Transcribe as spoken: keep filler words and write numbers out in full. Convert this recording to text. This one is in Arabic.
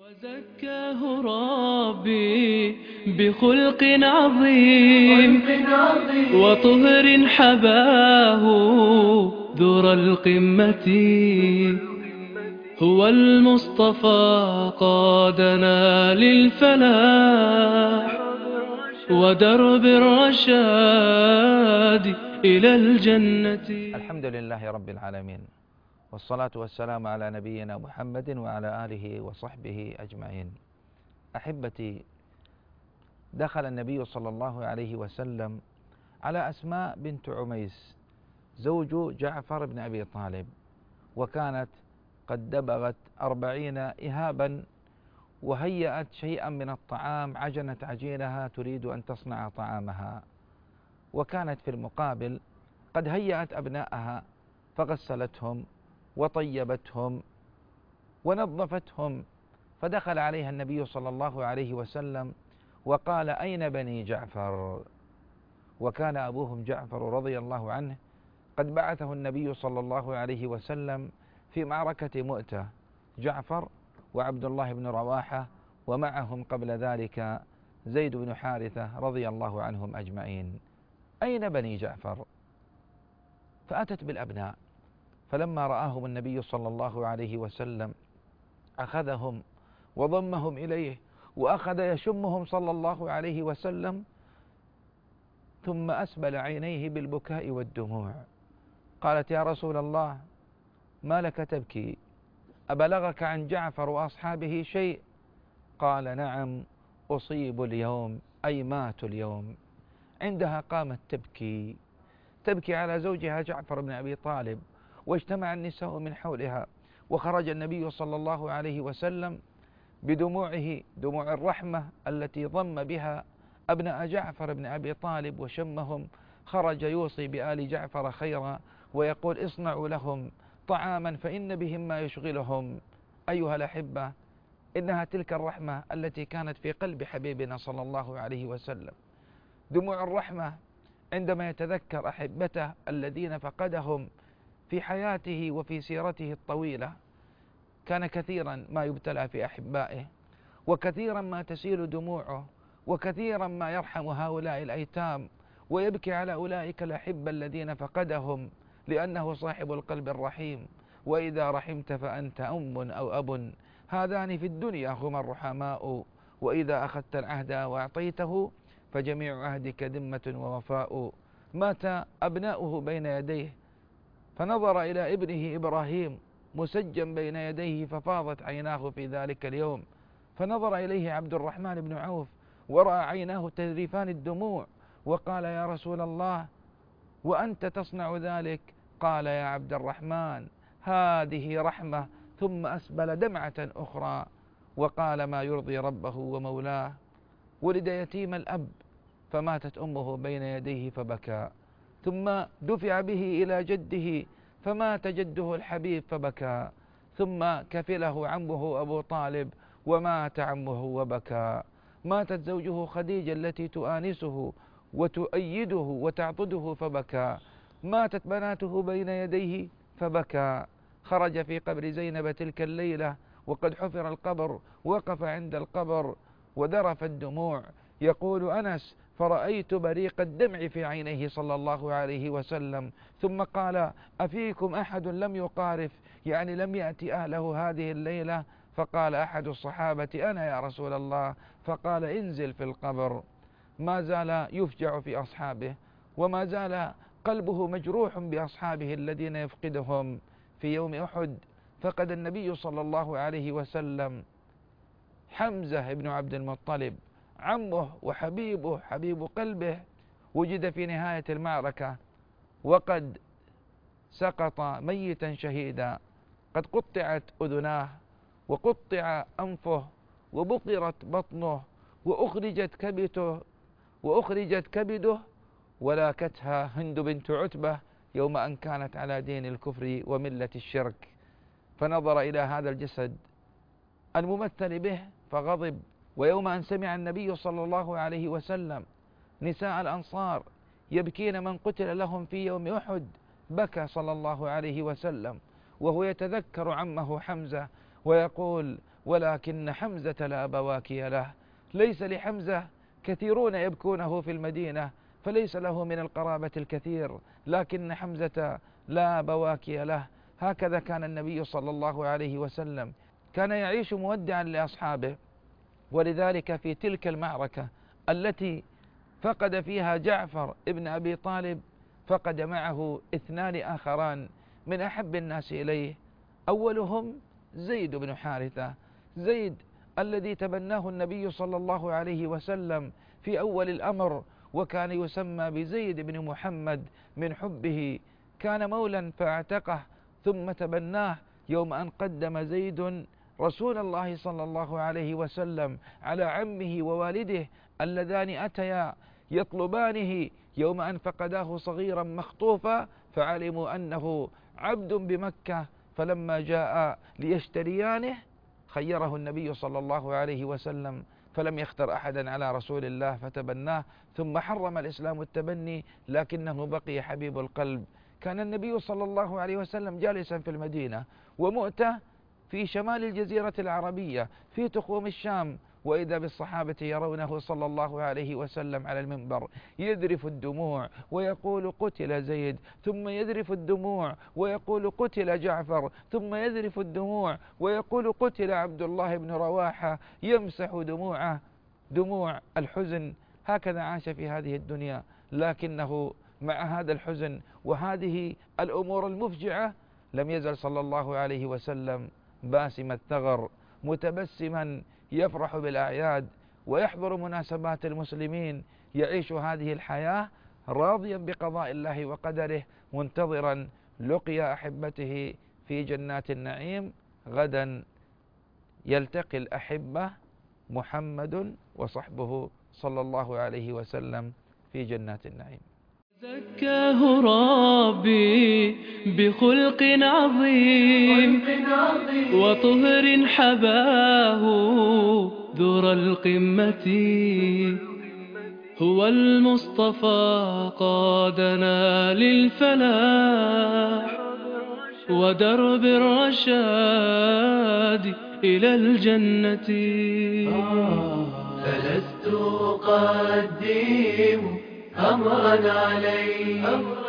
وزكاه ربي بخلق عظيم وطهر حباه ذر القمة. هو المصطفى قادنا للفلاح ودرب الرشاد إلى الجنة. الحمد لله رب العالمين، والصلاة والسلام على نبينا محمد وعلى آله وصحبه أجمعين. أحبتي، دخل النبي صلى الله عليه وسلم على أسماء بنت عميس زوج جعفر بن أبي طالب، وكانت قد دبغت أربعين إهابا وهيأت شيئا من الطعام، عجنت عجينها تريد أن تصنع طعامها، وكانت في المقابل قد هيأت أبنائها فغسلتهم وطيبتهم ونظفتهم. فدخل عليها النبي صلى الله عليه وسلم وقال: أين بني جعفر؟ وكان أبوهم جعفر رضي الله عنه قد بعثه النبي صلى الله عليه وسلم في معركة مؤتة، جعفر وعبد الله بن رواحة، ومعهم قبل ذلك زيد بن حارثة رضي الله عنهم أجمعين. أين بني جعفر؟ فأتت بالأبناء، فلما رآهم النبي صلى الله عليه وسلم أخذهم وضمهم إليه وأخذ يشمهم صلى الله عليه وسلم، ثم أسبل عينيه بالبكاء والدموع. قالت: يا رسول الله، ما لك تبكي؟ أبلغك عن جعفر وأصحابه شيء؟ قال: نعم، أصيب اليوم، أي ماتوا اليوم. عندها قامت تبكي تبكي على زوجها جعفر بن أبي طالب، واجتمع النساء من حولها، وخرج النبي صلى الله عليه وسلم بدموعه، دموع الرحمة التي ضم بها أبناء جعفر بن أبي طالب وشمهم. خرج يوصي بآل جعفر خيرا ويقول: اصنعوا لهم طعاما فإن بهم ما يشغلهم. أيها الأحبة، إنها تلك الرحمة التي كانت في قلب حبيبنا صلى الله عليه وسلم، دموع الرحمة عندما يتذكر أحبته الذين فقدهم في حياته وفي سيرته الطويلة. كان كثيرا ما يبتلى في أحبائه، وكثيرا ما تسيل دموعه، وكثيرا ما يرحم هؤلاء الأيتام ويبكي على أولئك الأحبة الذين فقدهم، لأنه صاحب القلب الرحيم. وإذا رحمت فأنت أم أو أب، هذان في الدنيا هما الرحماء، وإذا أخذت العهد وأعطيته فجميع عهدك ذمة ووفاء. مات أبناؤه بين يديه، فنظر إلى ابنه إبراهيم مسجا بين يديه ففاضت عيناه في ذلك اليوم، فنظر إليه عبد الرحمن بن عوف ورأى عيناه تذرفان الدموع، وقال: يا رسول الله، وأنت تصنع ذلك؟ قال: يا عبد الرحمن، هذه رحمة. ثم أسبل دمعة أخرى وقال: ما يرضي ربه ومولاه. ولد يتيم الأب فماتت أمه بين يديه فبكى، ثم دفع به إلى جده فمات جده الحبيب فبكى، ثم كفله عمه أبو طالب ومات عمه وبكى. ماتت زوجه خديجة التي تؤانسه وتؤيده وتعضده فبكى. ماتت بناته بين يديه فبكى. خرج في قبر زينب تلك الليلة وقد حفر القبر، وقف عند القبر وذرف الدموع. يقول أنس: فرأيت بريق الدمع في عينيه صلى الله عليه وسلم، ثم قال: أفيكم أحد لم يقارف، يعني لم يأتي أهله هذه الليلة؟ فقال أحد الصحابة: أنا يا رسول الله. فقال: انزل في القبر. ما زال يفجع في أصحابه، وما زال قلبه مجروح بأصحابه الذين يفقدهم. في يوم أحد فقد النبي صلى الله عليه وسلم حمزة بن عبد المطلب، عمه وحبيبه حبيب قلبه، وجد في نهاية المعركة وقد سقط ميتا شهيدا، قد قطعت أذناه وقطع أنفه وبقرت بطنه وأخرجت كبده وأخرجت كبده ولاكتها هند بنت عتبة يوم أن كانت على دين الكفر وملة الشرك. فنظر إلى هذا الجسد الممثل به فغضب. ويوم أن سمع النبي صلى الله عليه وسلم نساء الأنصار يبكين من قتل لهم في يوم أحد، بكى صلى الله عليه وسلم وهو يتذكر عمه حمزة ويقول: ولكن حمزة لا بواكي له. ليس لحمزة كثيرون يبكونه في المدينة، فليس له من القرابة الكثير، لكن حمزة لا بواكي له. هكذا كان النبي صلى الله عليه وسلم، كان يعيش مودعا لأصحابه. ولذلك في تلك المعركة التي فقد فيها جعفر ابن أبي طالب، فقد معه اثنان آخران من أحب الناس إليه، أولهم زيد بن حارثة، زيد الذي تبناه النبي صلى الله عليه وسلم في أول الأمر، وكان يسمى بزيد بن محمد من حبه، كان مولا فاعتقه ثم تبناه يوم أن قدم زيد رسول الله صلى الله عليه وسلم على عمه ووالده اللذان أتيا يطلبانه يوم أن فقداه صغيرا مخطوفا، فعلموا أنه عبد بمكة، فلما جاء ليشتريانه خيره النبي صلى الله عليه وسلم، فلم يختر أحدا على رسول الله فتبناه، ثم حرم الإسلام التبني، لكنه بقي حبيب القلب. كان النبي صلى الله عليه وسلم جالسا في المدينة، ومؤتة في شمال الجزيرة العربية في تخوم الشام، وإذا بالصحابة يرونه صلى الله عليه وسلم على المنبر يذرف الدموع ويقول قتل زيد، ثم يذرف الدموع ويقول قتل جعفر، ثم يذرف الدموع ويقول قتل عبد الله بن رواحة، يمسح دموعه دموع الحزن. هكذا عاش في هذه الدنيا، لكنه مع هذا الحزن وهذه الأمور المفجعة لم يزل صلى الله عليه وسلم باسم الثغر، متبسما يفرح بالأعياد ويحضر مناسبات المسلمين، يعيش هذه الحياة راضيا بقضاء الله وقدره، منتظرا لقيا أحبته في جنات النعيم. غدا يلتقي الأحبة محمد وصحبه صلى الله عليه وسلم في جنات النعيم. زكاه ربي بخلق عظيم وطهر حباه ذر القمة، هو المصطفى قادنا للفلاح ودرب الرشاد إلى الجنة. فلست أقدم أمرا عليه